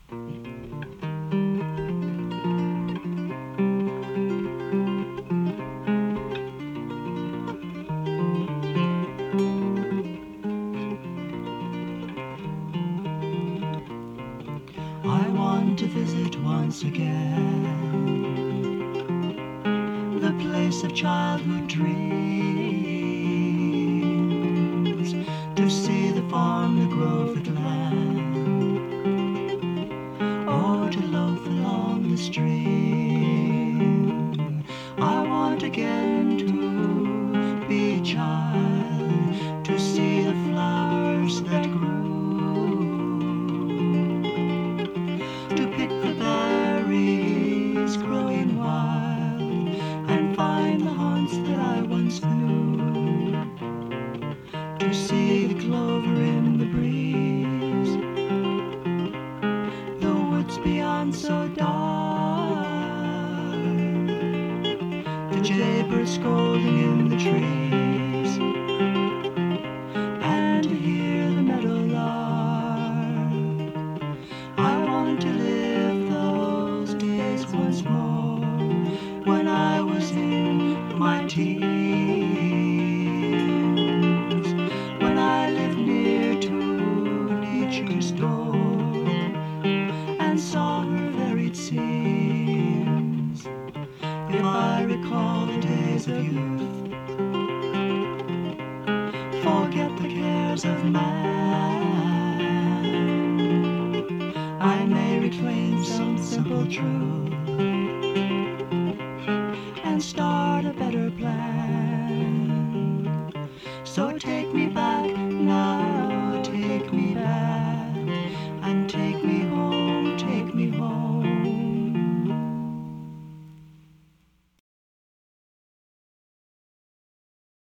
I want to visit once again the place of childhood dreams, to see the farm, the grove, the glen, or to loaf along the stream. I want again to be a child, to see the flowers that grew, to pick the berries growing wild, and find the haunts that I once knew, to see the clover in the breeze, the woods beyond so dark, the jaybirds scolding in the trees, and to hear the meadowlark. I want to live those days once more, when I was in my teens, when I lived near to nature's door and saw her varied scenes. If I recall the days of youth, forget the cares of man, I may reclaim some simple truth